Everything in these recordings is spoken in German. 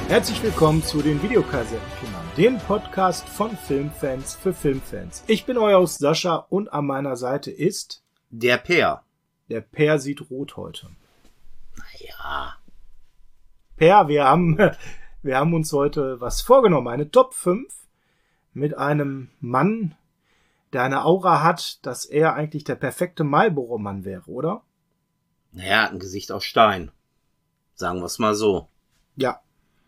Herzlich willkommen zu den Videokassettenkindern, dem Podcast von Filmfans für Filmfans. Ich bin euer Host Sascha und an meiner Seite ist der Peer. Der Peer sieht rot heute. Naja. Peer, wir haben uns heute was vorgenommen, eine Top 5 mit einem Mann, der eine Aura hat, dass er eigentlich der perfekte Marlboro-Mann wäre, oder? Naja, ein Gesicht aus Stein. Sagen wir es mal so. Ja.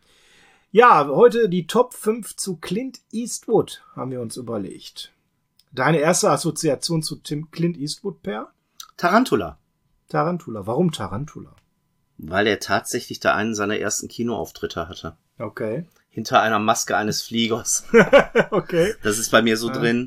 Ja, heute die Top 5 zu Clint Eastwood haben wir uns überlegt. Deine erste Assoziation zu Clint Eastwood, Per? Tarantula. Tarantula. Warum Tarantula? Weil er tatsächlich da einen seiner ersten Kinoauftritte hatte. Okay. Hinter einer Maske eines Fliegers. Okay. Das ist bei mir so drin.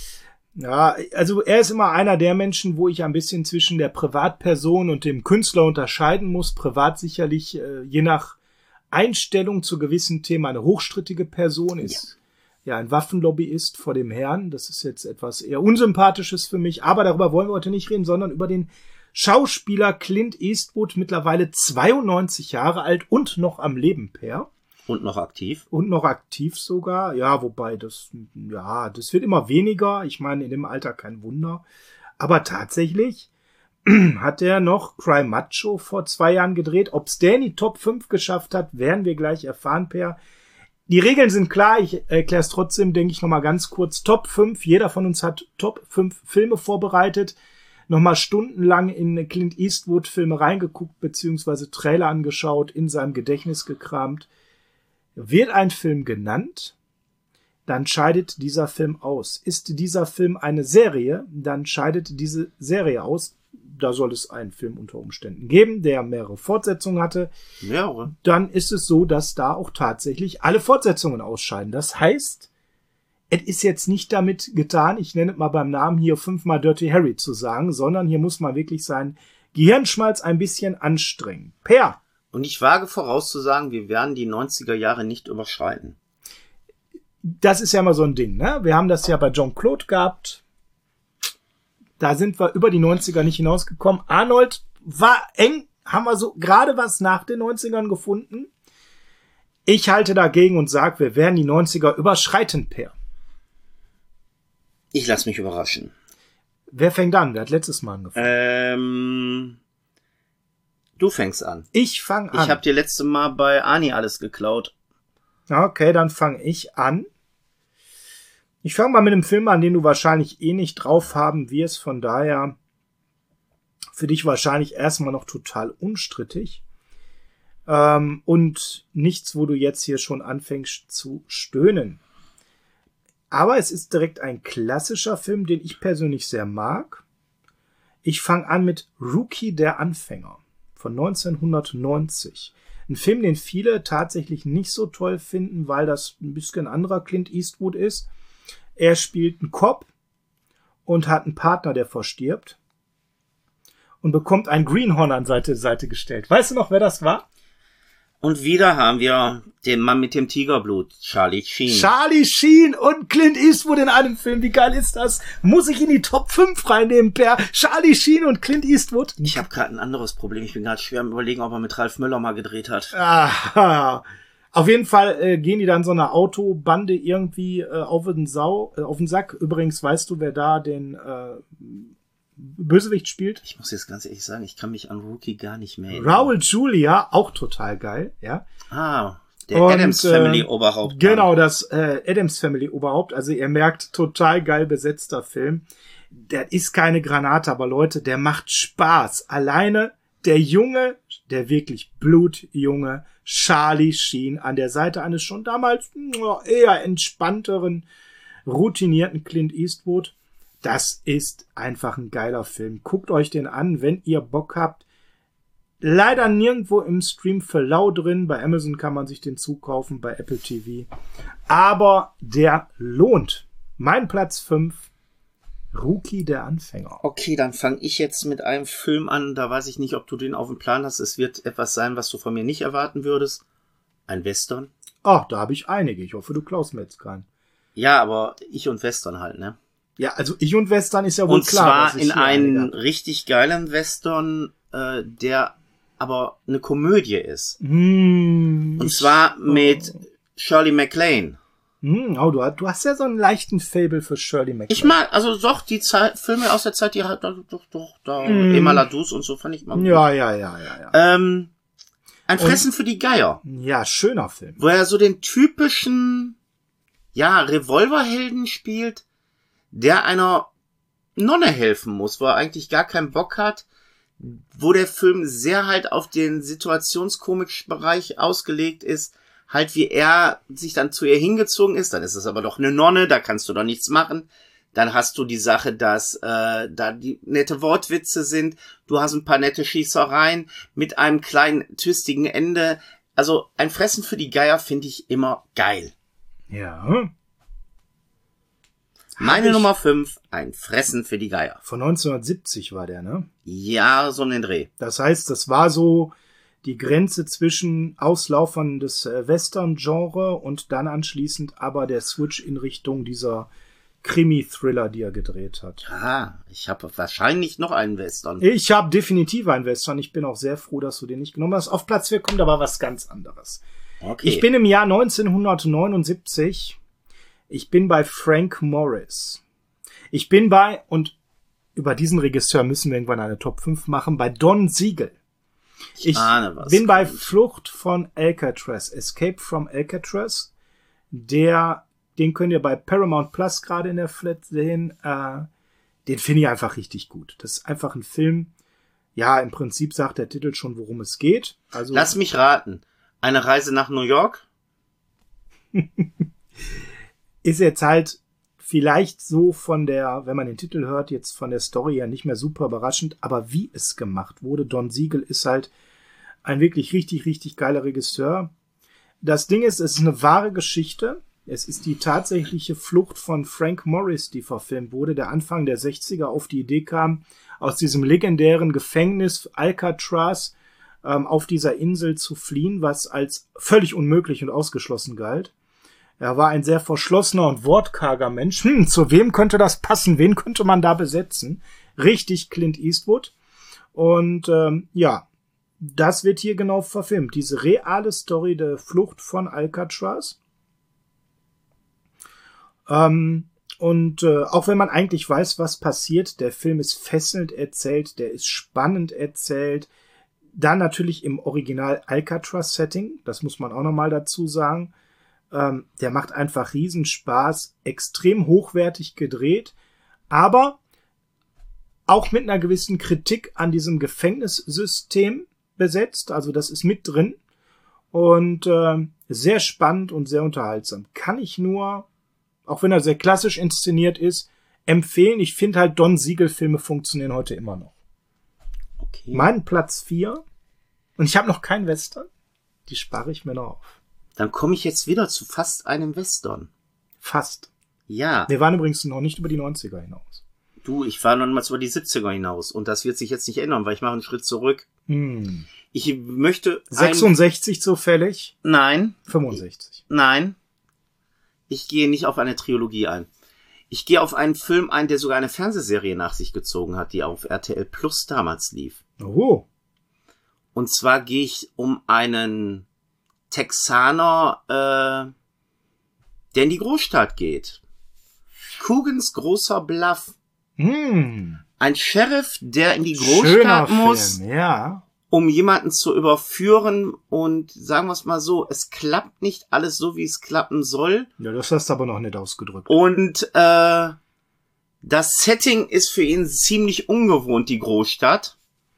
Ja, also er ist immer einer der Menschen, wo ich ein bisschen zwischen der Privatperson und dem Künstler unterscheiden muss. Privat sicherlich, je nach Einstellung zu gewissen Themen eine hochstrittige Person ist. Ja, ein Waffenlobbyist vor dem Herrn. Das ist jetzt etwas eher Unsympathisches für mich. Aber darüber wollen wir heute nicht reden, sondern über den Schauspieler Clint Eastwood, mittlerweile 92 Jahre alt und noch am Leben, Per. Und noch aktiv. Und noch aktiv sogar. Ja, wobei das wird immer weniger. Ich meine, in dem Alter kein Wunder. Aber tatsächlich hat er noch Cry Macho vor 2 Jahren gedreht. Ob's der in die Top 5 geschafft hat, werden wir gleich erfahren, Per. Die Regeln sind klar. Ich erkläre es trotzdem, denke ich, nochmal ganz kurz. Top 5. Jeder von uns hat Top 5 Filme vorbereitet. Nochmal stundenlang in Clint Eastwood Filme reingeguckt, beziehungsweise Trailer angeschaut, in seinem Gedächtnis gekramt. Wird ein Film genannt, dann scheidet dieser Film aus. Ist dieser Film eine Serie, dann scheidet diese Serie aus. Da soll es einen Film unter Umständen geben, der mehrere Fortsetzungen hatte. Mehrere. Dann ist es so, dass da auch tatsächlich alle Fortsetzungen ausscheiden. Das heißt, es ist jetzt nicht damit getan, ich nenne es mal beim Namen hier 5-mal Dirty Harry zu sagen, sondern hier muss man wirklich seinen Gehirnschmalz ein bisschen anstrengen. Per! Und ich wage vorauszusagen, wir werden die 90er Jahre nicht überschreiten. Das ist ja immer so ein Ding, ne? Wir haben das ja bei Jean-Claude gehabt. Da sind wir über die 90er nicht hinausgekommen. Arnold war eng, haben wir so gerade was nach den 90ern gefunden. Ich halte dagegen und sage, wir werden die 90er überschreiten, Per. Ich lasse mich überraschen. Wer fängt an? Wer hat letztes Mal angefangen? Du fängst an. Ich fange an. Ich habe dir letztes Mal bei Ani alles geklaut. Okay, dann fange ich an. Ich fange mal mit einem Film an, den du wahrscheinlich eh nicht drauf haben wirst. Von daher für dich wahrscheinlich erstmal noch total unstrittig. Und nichts, wo du jetzt hier schon anfängst zu stöhnen. Aber es ist direkt ein klassischer Film, den ich persönlich sehr mag. Ich fange an mit Rookie, der Anfänger von 1990. Ein Film, den viele tatsächlich nicht so toll finden, weil das ein bisschen anderer Clint Eastwood ist. Er spielt einen Cop und hat einen Partner, der verstirbt. Und bekommt ein Greenhorn an Seite gestellt. Weißt du noch, wer das war? Und wieder haben wir den Mann mit dem Tigerblut, Charlie Sheen. Charlie Sheen und Clint Eastwood in einem Film. Wie geil ist das? Muss ich in die Top 5 reinnehmen, Per? Charlie Sheen und Clint Eastwood? Ich habe gerade ein anderes Problem. Ich bin gerade schwer am Überlegen, ob er mit Ralf Möller mal gedreht hat. Ah, auf jeden Fall gehen die dann so einer Autobande irgendwie auf den Sack. Übrigens, weißt du, wer da den Bösewicht spielt? Ich muss jetzt ganz ehrlich sagen, ich kann mich an Rookie gar nicht mehr erinnern. Raul Julia, auch total geil, ja. Der Addams Family Oberhaupt. Genau, das Addams Family Oberhaupt. Also ihr merkt, total geil besetzter Film. Der ist keine Granate, aber Leute, der macht Spaß. Alleine der Junge, der wirklich blutjunge Charlie Sheen an der Seite eines schon damals eher entspannteren, routinierten Clint Eastwood. Das ist einfach ein geiler Film. Guckt euch den an, wenn ihr Bock habt. Leider nirgendwo im Stream für lau drin. Bei Amazon kann man sich den zukaufen, bei Apple TV. Aber der lohnt. Mein Platz 5, Rookie, der Anfänger. Okay, dann fange ich jetzt mit einem Film an. Da weiß ich nicht, ob du den auf dem Plan hast. Es wird etwas sein, was du von mir nicht erwarten würdest. Ein Western. Ach, da habe ich einige. Ich hoffe, du klaust mir jetzt keinen. Ja, aber ich und Western halt, ne? Ja, also ich und Western ist ja wohl und klar. Und zwar in einen richtig geilen Western, der aber eine Komödie ist. Und Und zwar mit Shirley MacLaine. Du hast ja so einen leichten Faible für Shirley MacLaine. Ich mag, also doch, die Filme aus der Zeit, die halt, doch, Emma Ladus und so fand ich mal gut. Ja. Ein Fressen für die Geier. Ja, schöner Film. Wo er so den typischen, Revolverhelden spielt, der einer Nonne helfen muss, wo er eigentlich gar keinen Bock hat, wo der Film sehr halt auf den Situationskomik-Bereich ausgelegt ist, halt wie er sich dann zu ihr hingezogen ist, dann ist es aber doch eine Nonne, da kannst du doch nichts machen. Dann hast du die Sache, dass da die nette Wortwitze sind, du hast ein paar nette Schießereien mit einem kleinen twistigen Ende. Also ein Fressen für die Geier finde ich immer geil. Ja. Meine Nummer 5, ein Fressen für die Geier. Von 1970 war der, ne? Ja, so ein Dreh. Das heißt, das war so die Grenze zwischen Auslaufern des Western-Genre und dann anschließend aber der Switch in Richtung dieser Krimi-Thriller, die er gedreht hat. Ich habe wahrscheinlich noch einen Western. Ich habe definitiv einen Western. Ich bin auch sehr froh, dass du den nicht genommen hast. Auf Platz 4 kommt aber was ganz anderes. Okay. Ich bin im Jahr 1979. Ich bin bei Frank Morris. Ich bin bei, und über diesen Regisseur müssen wir irgendwann eine Top 5 machen, bei Don Siegel. Ich bin bei Flucht von Alcatraz, Escape from Alcatraz. Den könnt ihr bei Paramount Plus gerade in der Flat sehen. Den finde ich einfach richtig gut. Das ist einfach ein Film. Ja, im Prinzip sagt der Titel schon, worum es geht. Also lass mich raten. Eine Reise nach New York? Ist jetzt halt vielleicht so von der, wenn man den Titel hört, jetzt von der Story ja nicht mehr super überraschend, aber wie es gemacht wurde, Don Siegel ist halt ein wirklich richtig, richtig geiler Regisseur. Das Ding ist, es ist eine wahre Geschichte. Es ist die tatsächliche Flucht von Frank Morris, die verfilmt wurde, der Anfang der 60er auf die Idee kam, aus diesem legendären Gefängnis Alcatraz auf dieser Insel zu fliehen, was als völlig unmöglich und ausgeschlossen galt. Er war ein sehr verschlossener und wortkarger Mensch. Zu wem könnte das passen? Wen könnte man da besetzen? Richtig Clint Eastwood. Und das wird hier genau verfilmt. Diese reale Story der Flucht von Alcatraz. Auch wenn man eigentlich weiß, was passiert, der Film ist fesselnd erzählt, der ist spannend erzählt. Dann natürlich im Original Alcatraz-Setting, das muss man auch nochmal dazu sagen. Der macht einfach Riesenspaß, extrem hochwertig gedreht, aber auch mit einer gewissen Kritik an diesem Gefängnissystem besetzt. Also das ist mit drin und sehr spannend und sehr unterhaltsam. Kann ich nur, auch wenn er sehr klassisch inszeniert ist, empfehlen. Ich finde halt Don Siegel-Filme funktionieren heute immer noch. Okay. Mein Platz 4 und ich habe noch keinen Western. Die spare ich mir noch auf. Dann komme ich jetzt wieder zu fast einem Western. Fast. Ja. Wir waren übrigens noch nicht über die 90er hinaus. Du, ich war noch mal über die 70er hinaus. Und das wird sich jetzt nicht ändern, weil ich mache einen Schritt zurück. Ich möchte... 66 zufällig? Nein. 65? Nein. Ich gehe nicht auf eine Trilogie ein. Ich gehe auf einen Film ein, der sogar eine Fernsehserie nach sich gezogen hat, die auf RTL Plus damals lief. Oh. Und zwar gehe ich um einen Texaner, der in die Großstadt geht. Coogan's großer Bluff. Ein Sheriff, der in die Großstadt muss, ja, um jemanden zu überführen und sagen wir es mal so, es klappt nicht alles so, wie es klappen soll. Ja, das hast du aber noch nicht ausgedrückt. Und das Setting ist für ihn ziemlich ungewohnt, die Großstadt.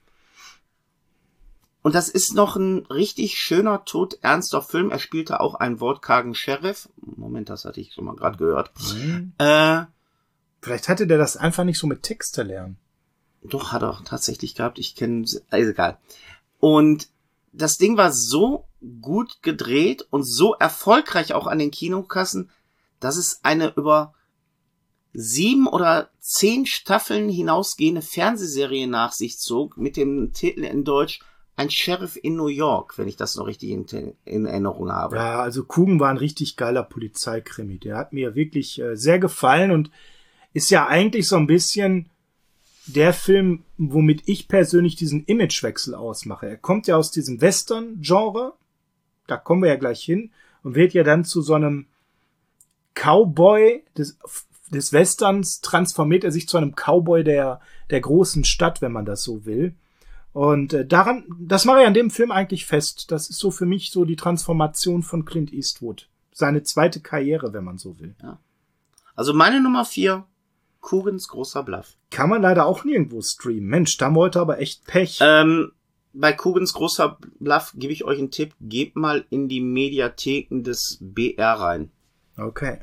Und das ist noch ein richtig schöner, todernster Film. Er spielte auch einen wortkargen Sheriff. Moment, das hatte ich schon mal gerade gehört. Vielleicht hatte der das einfach nicht so mit Texte lernen. Doch, hat er tatsächlich gehabt. Ich kenne... Also egal. Und das Ding war so gut gedreht und so erfolgreich auch an den Kinokassen, dass es eine über 7 oder 10 Staffeln hinausgehende Fernsehserie nach sich zog, mit dem Titel in Deutsch Ein Sheriff in New York, wenn ich das noch richtig in Erinnerung habe. Ja, also Coogan war ein richtig geiler Polizeikrimi. Der hat mir wirklich sehr gefallen und ist ja eigentlich so ein bisschen der Film, womit ich persönlich diesen Imagewechsel ausmache. Er kommt ja aus diesem Western-Genre da kommen wir ja gleich hin, und wird ja dann zu so einem Cowboy des Westerns, transformiert er sich zu einem Cowboy der großen Stadt, wenn man das so will. Und das mache ich an dem Film eigentlich fest. Das ist so für mich so die Transformation von Clint Eastwood. Seine zweite Karriere, wenn man so will. Ja. Also meine Nummer 4, Coogan's großer Bluff. Kann man leider auch nirgendwo streamen. Mensch, da haben wir heute aber echt Pech. Bei Coogan's großer Bluff gebe ich euch einen Tipp. Gebt mal in die Mediatheken des BR rein. Okay.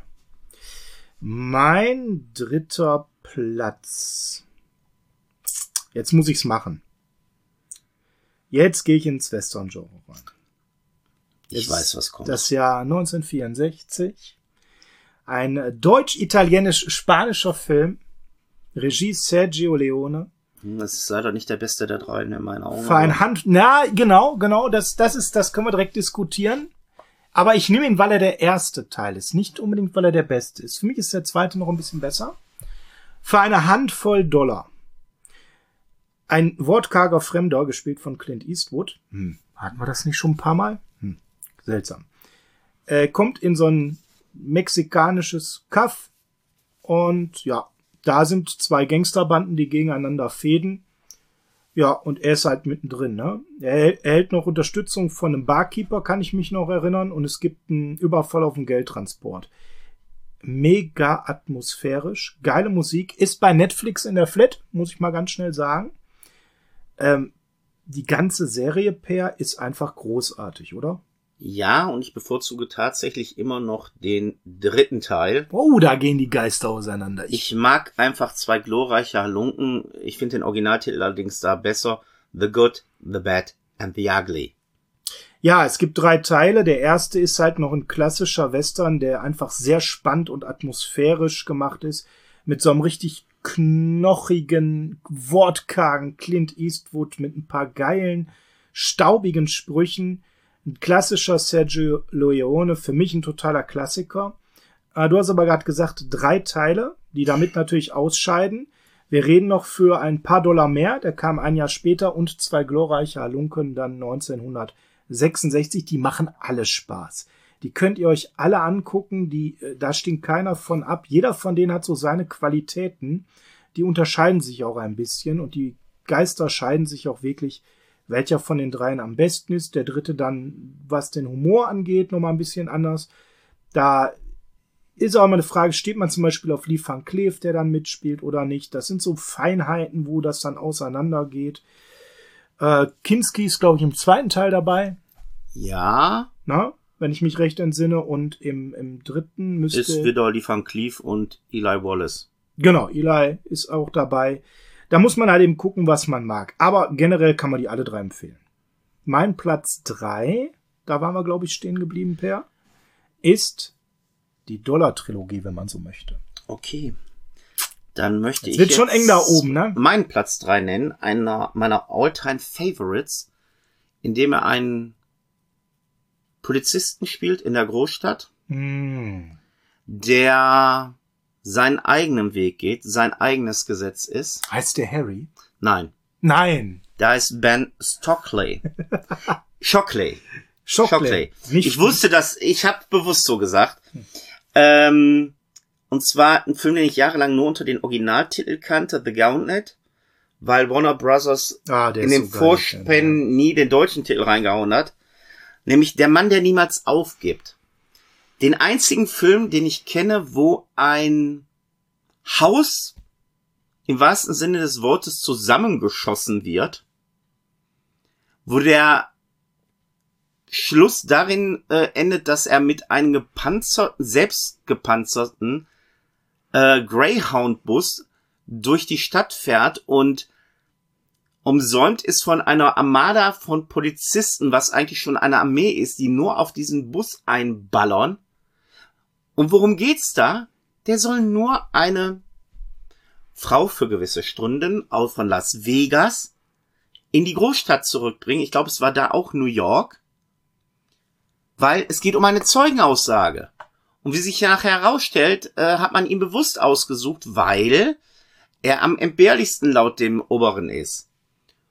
Mein dritter Platz. Jetzt muss ich's machen. Jetzt gehe ich ins Western-Genre rein. Ich weiß, was kommt. Das Jahr 1964. Ein deutsch-italienisch-spanischer Film. Regie Sergio Leone. Das ist leider nicht der beste der drei in meinen Augen. Genau. Das können wir direkt diskutieren. Aber ich nehme ihn, weil er der erste Teil ist. Nicht unbedingt, weil er der beste ist. Für mich ist der zweite noch ein bisschen besser. Für eine Handvoll $. Ein wortkarger Fremder, gespielt von Clint Eastwood. Hatten wir das nicht schon ein paar Mal? Seltsam. Kommt in so ein mexikanisches Kaff. Und ja, da sind zwei Gangsterbanden, die gegeneinander fehden. Ja, und er ist halt mittendrin, ne? Er erhält noch Unterstützung von einem Barkeeper, kann ich mich noch erinnern. Und es gibt einen Überfall auf den Geldtransport. Mega atmosphärisch. Geile Musik. Ist bei Netflix in der Flat, muss ich mal ganz schnell sagen. Die ganze Serie, Per, ist einfach großartig, oder? Ja, und ich bevorzuge tatsächlich immer noch den dritten Teil. Oh, da gehen die Geister auseinander. Ich mag einfach zwei glorreiche Halunken. Ich finde den Originaltitel allerdings da besser. The Good, The Bad and The Ugly. Ja, es gibt 3 Teile. Der erste ist halt noch ein klassischer Western, der einfach sehr spannend und atmosphärisch gemacht ist. Mit so einem richtig knochigen, wortkargen Clint Eastwood mit ein paar geilen, staubigen Sprüchen. Ein klassischer Sergio Leone, für mich ein totaler Klassiker. Du hast aber gerade gesagt, 3 Teile, die damit natürlich ausscheiden. Wir reden noch für ein paar $. Mehr, der kam ein Jahr später, und 2 glorreiche Halunken dann 1966. Die machen alle Spaß. Die könnt ihr euch alle angucken, da stinkt keiner von ab. Jeder von denen hat so seine Qualitäten. Die unterscheiden sich auch ein bisschen, und die Geister scheiden sich auch wirklich, welcher von den 3 am besten ist. Der dritte dann, was den Humor angeht, nochmal ein bisschen anders. Da ist auch immer eine Frage, steht man zum Beispiel auf Lee Van Cleef, der dann mitspielt, oder nicht. Das sind so Feinheiten, wo das dann auseinandergeht. Kinski ist, glaube ich, im zweiten Teil dabei. Ja. Na, wenn ich mich recht entsinne. Und im dritten müsste... Ist wieder Lee Van Cleef und Eli Wallace. Genau, Eli ist auch dabei. Da muss man halt eben gucken, was man mag. Aber generell kann man die alle 3 empfehlen. Mein Platz 3, da waren wir, glaube ich, stehen geblieben, Per, ist die Dollar-Trilogie, wenn man so möchte. Okay. Dann möchte ich wird schon eng da oben, ne? Meinen Platz 3 nennen, einer meiner All-Time-Favorites, in dem er einen Polizisten spielt in der Großstadt, der seinen eigenen Weg geht, sein eigenes Gesetz ist. Heißt der Harry? Nein. Nein. Da ist Ben Stockley. Shockley. Nicht Ich wusste das, ich habe bewusst so gesagt. Und zwar ein Film, den ich jahrelang nur unter den Originaltitel kannte, The Gauntlet, weil Warner Brothers in den Vorspänen nie den deutschen Titel reingehauen hat. Nämlich Der Mann, der niemals aufgibt. Den einzigen Film, den ich kenne, wo ein Haus im wahrsten Sinne des Wortes zusammengeschossen wird, wo der Schluss darin endet, dass er mit einem selbst gepanzerten Greyhound-Bus durch die Stadt fährt und umsäumt ist von einer Armada von Polizisten, was eigentlich schon eine Armee ist, die nur auf diesen Bus einballern. Und worum geht's da? Der soll nur eine Frau für gewisse Stunden von Las Vegas in die Großstadt zurückbringen. Ich glaube, es war da auch New York. Weil es geht um eine Zeugenaussage. Und wie sich ja nachher herausstellt, hat man ihn bewusst ausgesucht, weil er am entbehrlichsten laut dem Oberen ist.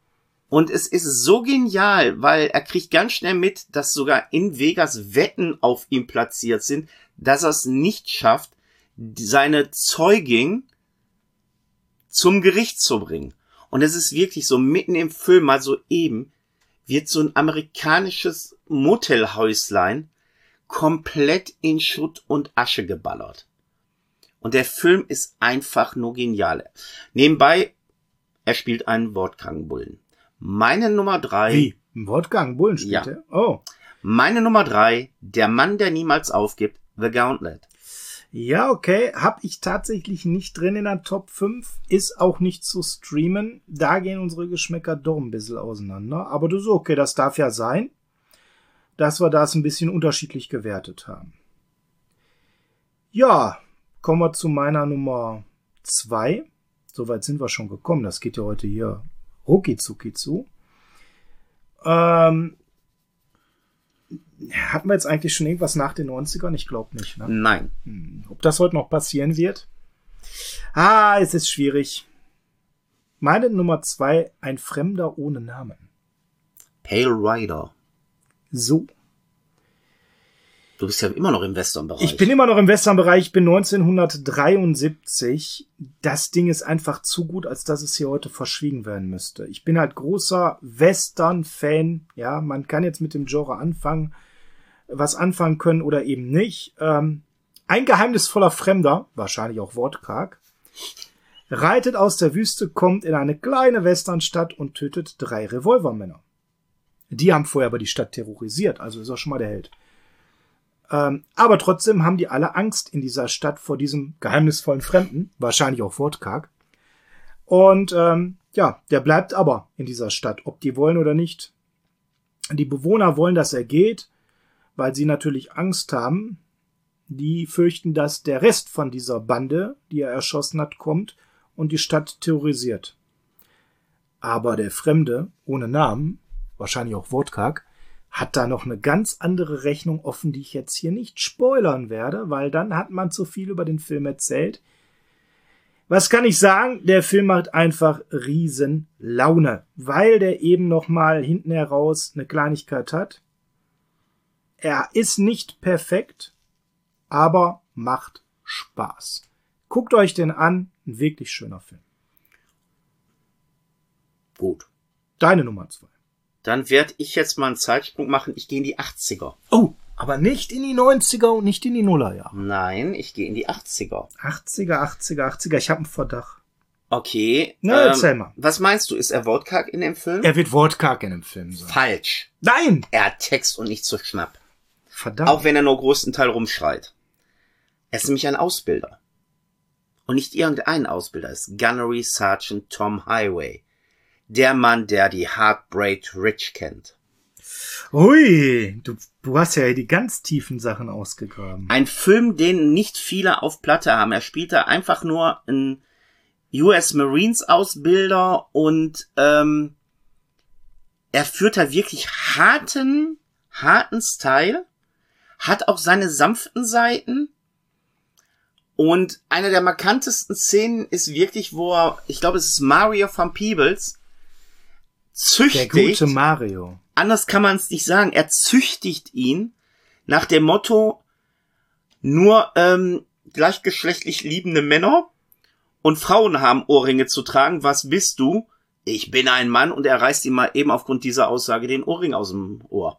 Und es ist so genial, weil er kriegt ganz schnell mit, dass sogar in Vegas Wetten auf ihm platziert sind, dass er es nicht schafft, seine Zeugin zum Gericht zu bringen. Und es ist wirklich so, mitten im Film, mal so eben, wird so ein amerikanisches Motelhäuslein komplett in Schutt und Asche geballert. Und der Film ist einfach nur genial. Nebenbei, er spielt einen wortkranken Bullen. Meine Nummer 3... Wie? Ein wortkranken Bullen spielt er? Oh. Meine Nummer 3, der Mann, der niemals aufgibt, The Gauntlet. Ja, okay. Hab ich tatsächlich nicht drin in der Top 5. Ist auch nicht zu streamen. Da gehen unsere Geschmäcker doch ein bisschen auseinander. Aber das ist okay. Das darf ja sein, dass wir das ein bisschen unterschiedlich gewertet haben. Ja, kommen wir zu meiner Nummer 2. Soweit sind wir schon gekommen. Das geht ja heute hier rucki-zucki zu. Hatten wir jetzt eigentlich schon irgendwas nach den 90ern? Ich glaube nicht. Ne? Nein. Ob das heute noch passieren wird? Es ist schwierig. Meine Nummer 2, ein Fremder ohne Namen. Pale Rider. So. Du bist ja immer noch im Western-Bereich. Ich bin immer noch im Western-Bereich. Ich bin 1973. Das Ding ist einfach zu gut, als dass es hier heute verschwiegen werden müsste. Ich bin halt großer Western-Fan. Ja, man kann jetzt mit dem Genre was anfangen können oder eben nicht. Ein geheimnisvoller Fremder, wahrscheinlich auch wortkarg, reitet aus der Wüste, kommt in eine kleine Westernstadt und tötet 3 Revolvermänner. Die haben vorher aber die Stadt terrorisiert, also ist er schon mal der Held. Aber trotzdem haben die alle Angst in dieser Stadt vor diesem geheimnisvollen Fremden, wahrscheinlich auch wortkarg. Und der bleibt aber in dieser Stadt, ob die wollen oder nicht. Die Bewohner wollen, dass er geht, weil sie natürlich Angst haben. Die fürchten, dass der Rest von dieser Bande, die er erschossen hat, kommt und die Stadt terrorisiert. Aber der Fremde, ohne Namen, wahrscheinlich auch wortkarg, hat da noch eine ganz andere Rechnung offen, die ich jetzt hier nicht spoilern werde, weil dann hat man zu viel über den Film erzählt. Was kann ich sagen? Der Film macht einfach riesen Laune, weil der eben noch mal hinten heraus eine Kleinigkeit hat. Er ist nicht perfekt, aber macht Spaß. Guckt euch den an, ein wirklich schöner Film. Gut. Deine Nummer 2. Dann werde ich jetzt mal einen Zeitsprung machen. Ich gehe in die 80er. Oh, aber nicht in die 90er und nicht in die Nullerjahre. Nein, ich gehe in die 80er. 80er. Ich habe einen Verdacht. Okay. Na, erzähl mal. Was meinst du? Ist er wortkarg in dem Film? Er wird wortkarg in dem Film sein. Falsch. Nein! Er hat Text und nicht so Schnapp. Verdammt. Auch wenn er nur größtenteils rumschreit. Er ist nämlich ein Ausbilder. Und nicht irgendein Ausbilder. Es ist Gunnery Sergeant Tom Highway. Der Mann, der die Heartbreak Ridge kennt. Ui, du hast ja die ganz tiefen Sachen ausgegraben. Ein Film, den nicht viele auf Platte haben. Er spielt da einfach nur einen US Marines Ausbilder und er führt da wirklich harten Style, hat auch seine sanften Seiten. Und eine der markantesten Szenen ist wirklich, wo er, ich glaube, es ist Mario von Peebles, züchtigt. Der gute Mario. Anders kann man es nicht sagen. Er züchtigt ihn nach dem Motto, nur gleichgeschlechtlich liebende Männer und Frauen haben Ohrringe zu tragen. Was bist du? Ich bin ein Mann. Und er reißt ihm mal eben aufgrund dieser Aussage den Ohrring aus dem Ohr.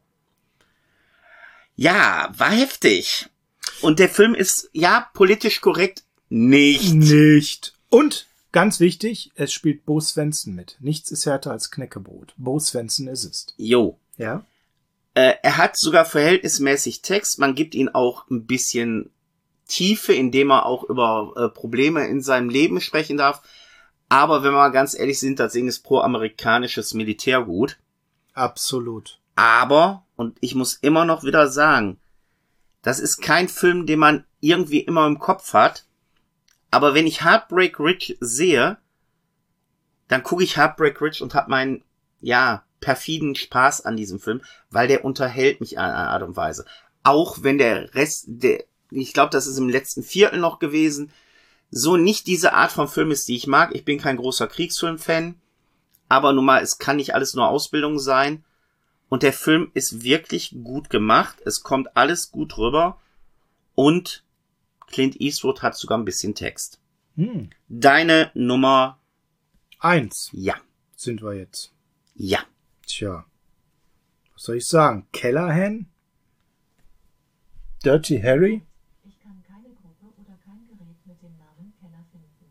Ja, war heftig. Und der Film ist, ja, politisch korrekt nicht. Und ganz wichtig, es spielt Bo Svenson mit. Nichts ist härter als Knäckebrot. Bo Svenson ist es. Jo. Ja. Er hat sogar verhältnismäßig Text. Man gibt ihm auch ein bisschen Tiefe, indem er auch über Probleme in seinem Leben sprechen darf. Aber wenn wir mal ganz ehrlich sind, das Ding ist pro-amerikanisches Militärgut. Absolut. Aber, und ich muss immer noch wieder sagen, das ist kein Film, den man irgendwie immer im Kopf hat. Aber wenn ich Heartbreak Ridge sehe, dann gucke ich Heartbreak Ridge und habe meinen, perfiden Spaß an diesem Film, weil der unterhält mich in einer Art und Weise. Auch wenn der Rest, ich glaube, das ist im letzten Viertel noch gewesen, so nicht diese Art von Film ist, die ich mag. Ich bin kein großer Kriegsfilm-Fan, aber nun mal, es kann nicht alles nur Ausbildung sein. Und der Film ist wirklich gut gemacht. Es kommt alles gut rüber. Und Clint Eastwood hat sogar ein bisschen Text. Deine Nummer 1 Ja. sind wir jetzt. Ja. Tja, was soll ich sagen? Callahan? Dirty Harry? Ich kann keine Gruppe oder kein Gerät mit dem Namen Keller finden.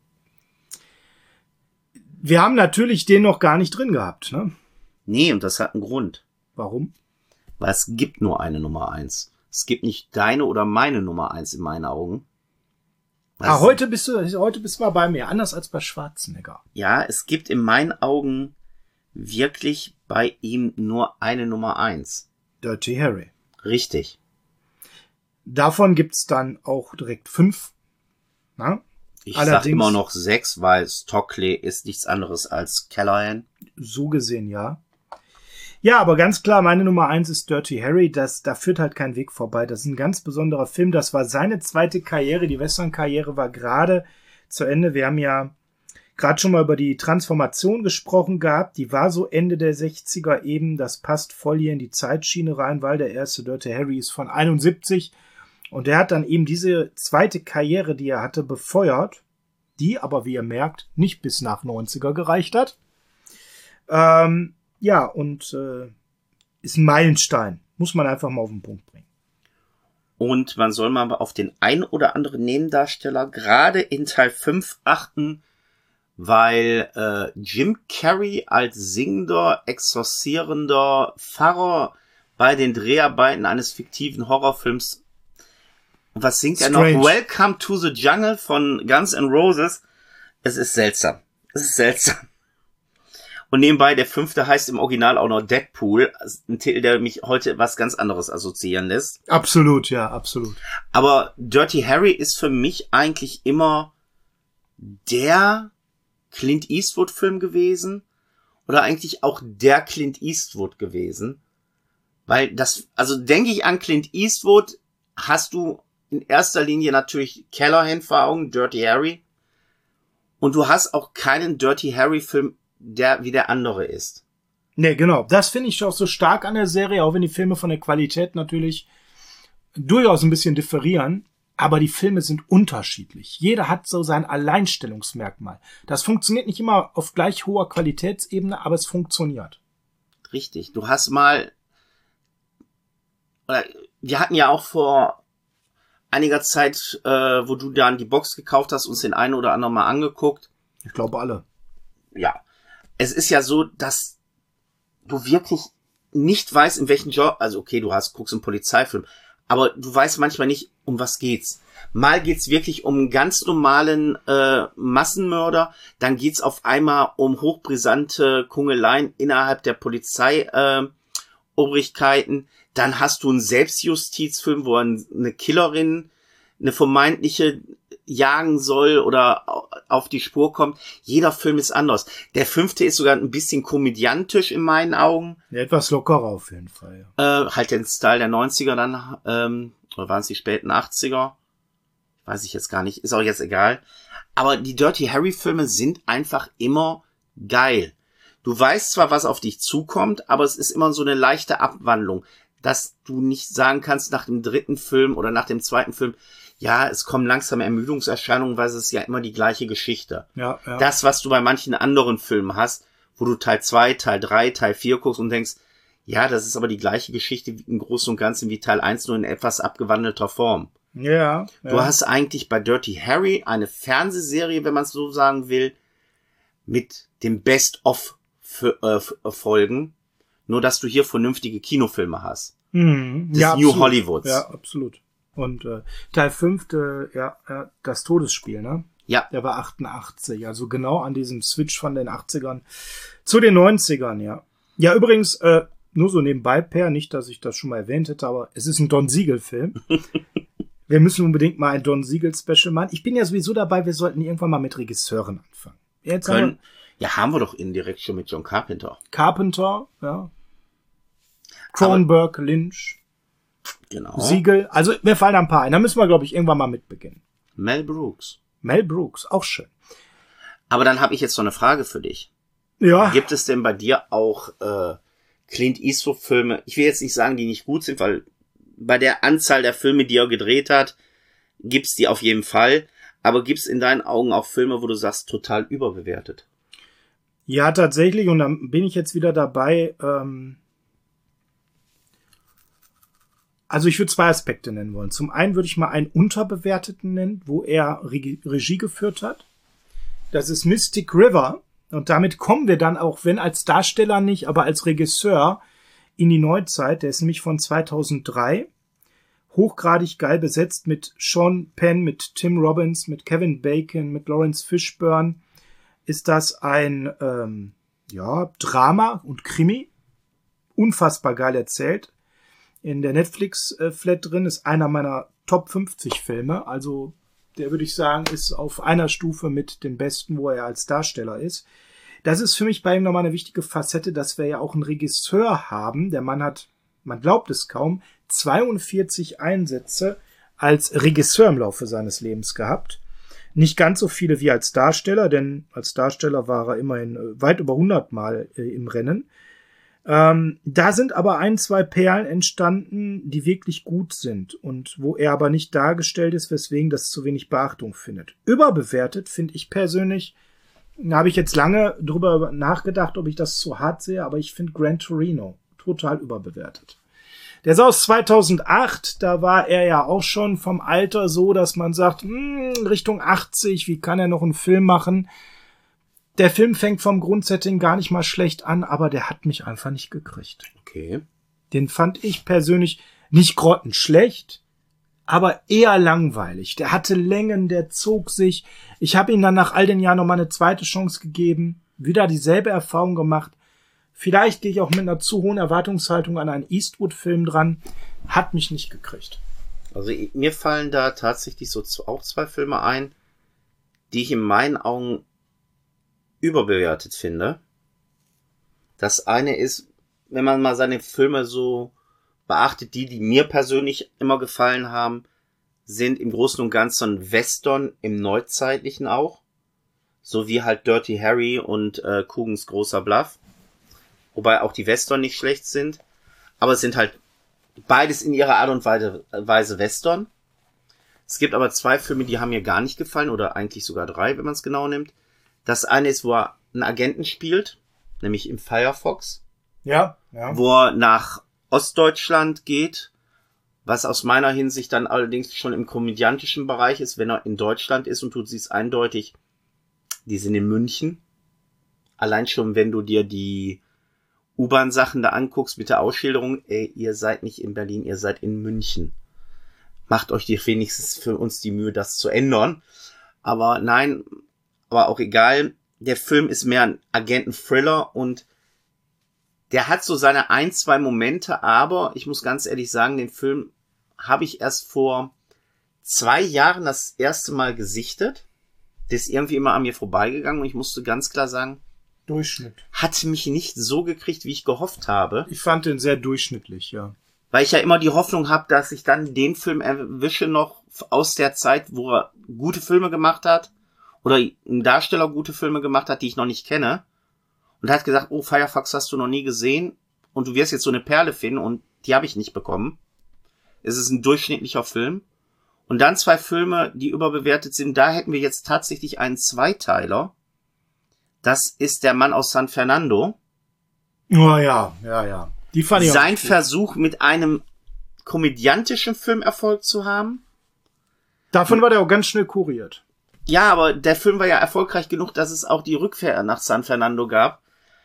Wir haben natürlich den noch gar nicht drin gehabt, ne? Nee, und das hat einen Grund. Warum? Weil es gibt nur eine Nummer 1. Es gibt nicht deine oder meine Nummer 1 in meinen Augen. Heute bist du mal bei mir, anders als bei Schwarzenegger. Ja, es gibt in meinen Augen wirklich bei ihm nur eine Nummer 1. Dirty Harry. Richtig. Davon gibt's dann auch direkt 5. Na? Ich sag immer noch 6, weil Stockley ist nichts anderes als Callahan. So gesehen, ja. Ja, aber ganz klar, meine Nummer 1 ist Dirty Harry. Da führt halt kein Weg vorbei. Das ist ein ganz besonderer Film. Das war seine zweite Karriere. Die Western-Karriere war gerade zu Ende. Wir haben ja gerade schon mal über die Transformation gesprochen gehabt. Die war so Ende der 60er eben. Das passt voll hier in die Zeitschiene rein, weil der erste Dirty Harry ist von 71. Und er hat dann eben diese zweite Karriere, die er hatte, befeuert. Die aber, wie ihr merkt, nicht bis nach 90er gereicht hat. Ja, und ist ein Meilenstein. Muss man einfach mal auf den Punkt bringen. Und man soll mal auf den ein oder anderen Nebendarsteller gerade in Teil 5 achten, weil Jim Carrey als singender, exorcierender Pfarrer bei den Dreharbeiten eines fiktiven Horrorfilms. Und was singt er noch? Welcome to the Jungle von Guns N' Roses. Es ist seltsam. Es ist seltsam. Und nebenbei, der 5. heißt im Original auch noch Deadpool. Ein Titel, der mich heute was ganz anderes assoziieren lässt. Absolut, ja, absolut. Aber Dirty Harry ist für mich eigentlich immer der Clint Eastwood-Film gewesen. Oder eigentlich auch der Clint Eastwood gewesen. Weil also denke ich an Clint Eastwood, hast du in erster Linie natürlich Callahan vor Augen, Dirty Harry. Und du hast auch keinen Dirty Harry-Film, der wie der andere ist. Nee, genau. Das finde ich auch so stark an der Serie, auch wenn die Filme von der Qualität natürlich durchaus ein bisschen differieren. Aber die Filme sind unterschiedlich. Jeder hat so sein Alleinstellungsmerkmal. Das funktioniert nicht immer auf gleich hoher Qualitätsebene, aber es funktioniert. Richtig. Du hast mal, wir hatten ja auch vor einiger Zeit, wo du dann die Box gekauft hast, uns den einen oder anderen mal angeguckt. Ich glaube alle. Ja. Es ist ja so, dass du wirklich nicht weißt, in welchem Job, also okay, guckst einen Polizeifilm, aber du weißt manchmal nicht, um was geht's. Mal geht's wirklich um einen ganz normalen Massenmörder, dann geht's auf einmal um hochbrisante Kungeleien innerhalb der Polizeiobrigkeiten. Dann hast du einen Selbstjustizfilm, wo eine Killerin, eine vermeintliche jagen soll oder auf die Spur kommt. Jeder Film ist anders. Der 5. ist sogar ein bisschen komödiantisch in meinen Augen. Ja, etwas lockerer auf jeden Fall. Ja. Halt den Style der 90er dann, oder waren es die späten 80er? Weiß ich jetzt gar nicht. Ist auch jetzt egal. Aber die Dirty Harry Filme sind einfach immer geil. Du weißt zwar, was auf dich zukommt, aber es ist immer so eine leichte Abwandlung, dass du nicht sagen kannst nach dem 3. Film oder nach dem 2. Film, ja, es kommen langsam Ermüdungserscheinungen, weil es ist ja immer die gleiche Geschichte. Ja, ja. Das, was du bei manchen anderen Filmen hast, wo du Teil 2, Teil 3, Teil 4 guckst und denkst, ja, das ist aber die gleiche Geschichte im Großen und Ganzen wie Teil 1, nur in etwas abgewandelter Form. Ja. Du hast eigentlich bei Dirty Harry eine Fernsehserie, wenn man es so sagen will, mit dem Best-of-Folgen, nur dass du hier vernünftige Kinofilme hast. Mhm. Des Ja, New absolut. Hollywoods. Ja, absolut. Und Teil 5, das Todesspiel, ne? Ja. Der war 88, also genau an diesem Switch von den 80ern zu den 90ern, ja. Ja, übrigens, nur so nebenbei, Per, nicht, dass ich das schon mal erwähnt hätte, aber es ist ein Don Siegel-Film. Wir müssen unbedingt mal ein Don Siegel-Special machen. Ich bin ja sowieso dabei, wir sollten irgendwann mal mit Regisseuren anfangen. Jetzt haben wir doch indirekt schon mit John Carpenter. Carpenter, ja. Cronenberg, Lynch. Genau. Siegel, also mir fallen ein paar ein. Da müssen wir, glaube ich, irgendwann mal mit beginnen. Mel Brooks, auch schön. Aber dann habe ich jetzt noch eine Frage für dich. Ja. Gibt es denn bei dir auch Clint Eastwood-Filme? Ich will jetzt nicht sagen, die nicht gut sind, weil bei der Anzahl der Filme, die er gedreht hat, gibt's die auf jeden Fall. Aber gibt's in deinen Augen auch Filme, wo du sagst, total überbewertet? Ja, tatsächlich. Und dann bin ich jetzt wieder dabei. Also ich würde 2 Aspekte nennen wollen. Zum einen würde ich mal einen unterbewerteten nennen, wo er Regie geführt hat. Das ist Mystic River. Und damit kommen wir dann auch, wenn als Darsteller nicht, aber als Regisseur in die Neuzeit. Der ist nämlich von 2003. Hochgradig geil besetzt mit Sean Penn, mit Tim Robbins, mit Kevin Bacon, mit Lawrence Fishburne. Ist das ein Drama und Krimi. Unfassbar geil erzählt. In der Netflix-Flat drin ist einer meiner Top 50 Filme. Also der, würde ich sagen, ist auf einer Stufe mit den besten, wo er als Darsteller ist. Das ist für mich bei ihm nochmal eine wichtige Facette, dass wir ja auch einen Regisseur haben. Der Mann hat, man glaubt es kaum, 42 Einsätze als Regisseur im Laufe seines Lebens gehabt. Nicht ganz so viele wie als Darsteller, denn als Darsteller war er immerhin weit über 100 Mal im Rennen. Da sind aber 1, 2 Perlen entstanden, die wirklich gut sind und wo er aber nicht dargestellt ist, weswegen das zu wenig Beachtung findet. Überbewertet finde ich persönlich, da habe ich jetzt lange drüber nachgedacht, ob ich das zu hart sehe, aber ich finde Gran Torino total überbewertet. Der ist aus 2008, da war er ja auch schon vom Alter so, dass man sagt, Richtung 80, wie kann er noch einen Film machen? Der Film fängt vom Grundsetting gar nicht mal schlecht an, aber der hat mich einfach nicht gekriegt. Okay. Den fand ich persönlich nicht grottenschlecht, aber eher langweilig. Der hatte Längen, der zog sich. Ich habe ihm dann nach all den Jahren noch mal eine zweite Chance gegeben, wieder dieselbe Erfahrung gemacht. Vielleicht gehe ich auch mit einer zu hohen Erwartungshaltung an einen Eastwood-Film dran. Hat mich nicht gekriegt. Also mir fallen da tatsächlich so auch 2 Filme ein, die ich in meinen Augen überbewertet finde. Das eine ist, wenn man mal seine Filme so beachtet, die mir persönlich immer gefallen haben, sind im Großen und Ganzen Western im Neuzeitlichen auch. So wie halt Dirty Harry und Coogan's großer Bluff. Wobei auch die Western nicht schlecht sind. Aber es sind halt beides in ihrer Art und Weise Western. Es gibt aber 2 Filme, die haben mir gar nicht gefallen. Oder eigentlich sogar 3, wenn man es genau nimmt. Das eine ist, wo er einen Agenten spielt. Nämlich im Firefox. Ja. Wo er nach Ostdeutschland geht. Was aus meiner Hinsicht dann allerdings schon im komödiantischen Bereich ist. Wenn er in Deutschland ist und du siehst eindeutig, die sind in München. Allein schon, wenn du dir die U-Bahn-Sachen da anguckst mit der Ausschilderung, ihr seid nicht in Berlin, ihr seid in München. Macht euch die wenigstens für uns die Mühe, das zu ändern. Aber nein, aber auch egal. Der Film ist mehr ein Agenten-Thriller und der hat so seine 1, 2 Momente, aber ich muss ganz ehrlich sagen, den Film habe ich erst vor 2 Jahren das erste Mal gesichtet. Der ist irgendwie immer an mir vorbeigegangen und ich musste ganz klar sagen, Durchschnitt. Hat mich nicht so gekriegt, wie ich gehofft habe. Ich fand den sehr durchschnittlich, ja. Weil ich ja immer die Hoffnung habe, dass ich dann den Film erwische noch aus der Zeit, wo er gute Filme gemacht hat oder ein Darsteller gute Filme gemacht hat, die ich noch nicht kenne. Und er hat gesagt, oh, Firefox hast du noch nie gesehen und du wirst jetzt so eine Perle finden und die habe ich nicht bekommen. Es ist ein durchschnittlicher Film. Und dann 2 Filme, die überbewertet sind. Da hätten wir jetzt tatsächlich einen Zweiteiler. Das ist Der Mann aus San Fernando. Oh ja. Die fand ich Sein Versuch, mit einem komödiantischen Film Erfolg zu haben. Davon war der auch ganz schnell kuriert. Ja, aber der Film war ja erfolgreich genug, dass es auch die Rückkehr nach San Fernando gab.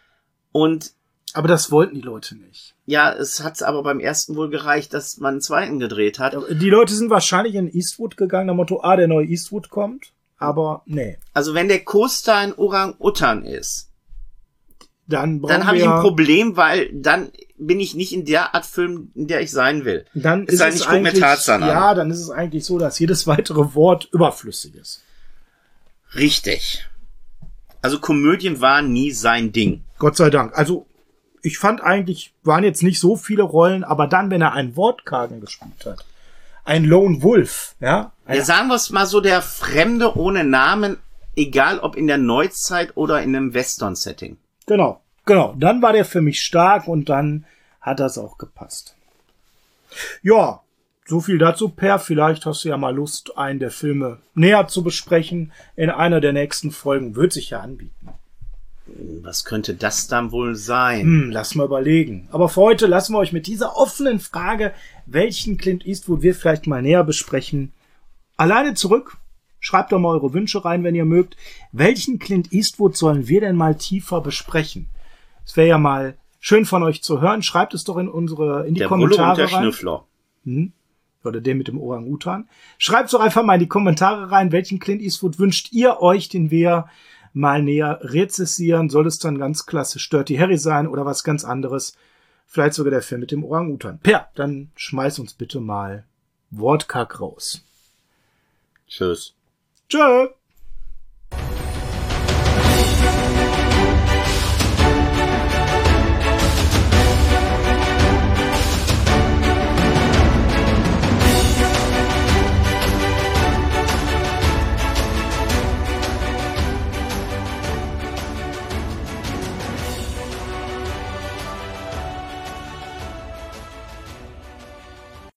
Aber das wollten die Leute nicht. Ja, es hat aber beim ersten wohl gereicht, dass man einen zweiten gedreht hat. Die Leute sind wahrscheinlich in Eastwood gegangen, nach Motto, der neue Eastwood kommt. Aber nee. Also wenn der Co-Star ein Orang-Utan ist, dann habe ich ein Problem, weil dann bin ich nicht in der Art Film, in der ich sein will. Dann ist es eigentlich, dann ist es eigentlich so, dass jedes weitere Wort überflüssig ist. Richtig. Also Komödien waren nie sein Ding. Gott sei Dank. Also ich fand eigentlich, waren jetzt nicht so viele Rollen, aber dann, wenn er einen Wortkargen gespielt hat, ein Lone Wolf, ja. Sagen wir es mal so, der Fremde ohne Namen, egal ob in der Neuzeit oder in einem Western-Setting. Genau. Dann war der für mich stark und dann hat das auch gepasst. Ja, so viel dazu, Per. Vielleicht hast du ja mal Lust, einen der Filme näher zu besprechen. In einer der nächsten Folgen wird sich ja anbieten. Was könnte das dann wohl sein? Lass mal überlegen. Aber für heute lassen wir euch mit dieser offenen Frage, welchen Clint Eastwood wir vielleicht mal näher besprechen, alleine zurück. Schreibt doch mal eure Wünsche rein, wenn ihr mögt. Welchen Clint Eastwood sollen wir denn mal tiefer besprechen? Es wäre ja mal schön von euch zu hören. Schreibt es doch in die Der Kommentare Bulle und der rein. Schnüffler. Oder der mit dem Orang-Utan. Schreibt doch einfach mal in die Kommentare rein, welchen Clint Eastwood wünscht ihr euch, den wir mal näher rezensieren. Soll es dann ganz klassisch Dirty Harry sein oder was ganz anderes? Vielleicht sogar der Film mit dem Orang-Utan. Per, dann schmeiß uns bitte mal Wortkack raus. Tschüss. Tschö.